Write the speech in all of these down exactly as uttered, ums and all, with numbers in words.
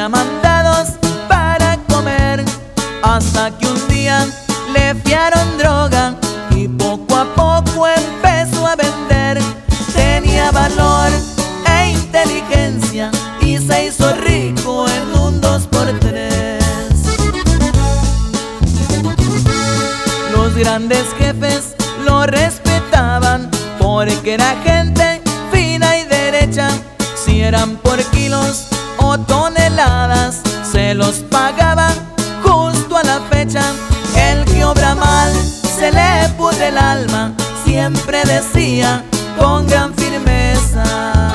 hacía mandados para comer, hasta que un día le fiaron droga y poco a poco empezó a vender. Tenía valor e inteligencia y se hizo rico en un dos por tres. Los grandes jefes lo respetaban porque era gente fina y derecha. Si eran por kilos o toneladas, se los pagaban justo a la fecha. El que obra mal se le pudre el alma, siempre decía con gran firmeza.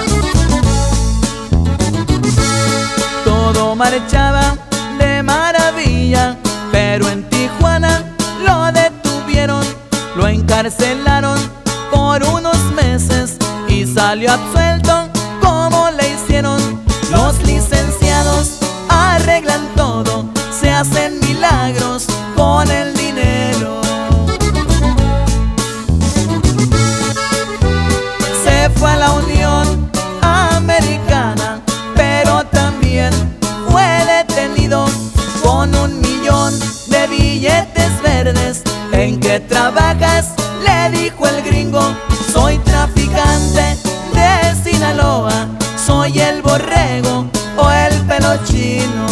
Todo marchaba de maravilla, pero en Tijuana lo detuvieron, lo encarcelaron por unos meses y salió absuelto. ¿Cómo le hicieron? Los licenciados arreglan todo, se hacen milagros con el dinero. Se fue a la Unión Americana, pero también fue detenido con un millón de billetes verdes. ¿En qué trabajas?, le dijo el gringo. Soy traficante de Sinaloa, soy el borrego o el pelo chino.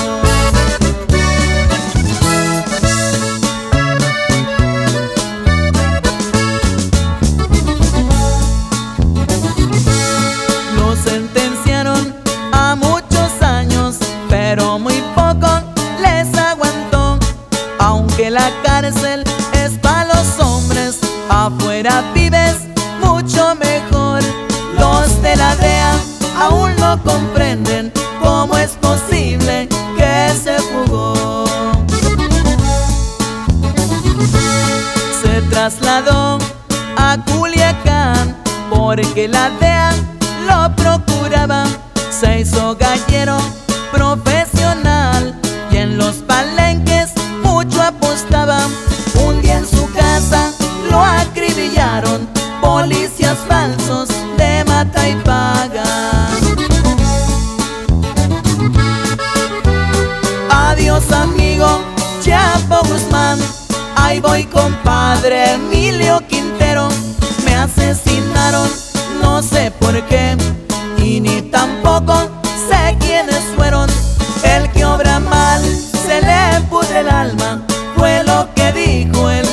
Lo sentenciaron a muchos años, pero muy poco les aguantó. Aunque la cárcel es para los hombres, afuera vives mucho mejor. Los de la D E A aún no comprenden cómo es posible que se fugó. Se trasladó a Culiacán porque la D E A lo procuraba. Se hizo gallero profesional y en los palenques mucho apostaba. Un día en su casa lo acribillaron policías falsos de mata y paga. Adiós amigo Chapo Guzmán, ahí voy compadre Emilio Quintero. Me asesinaron, no sé por qué, y ni tampoco sé quiénes fueron. El que obra mal se le pudre el alma, fue lo que dijo el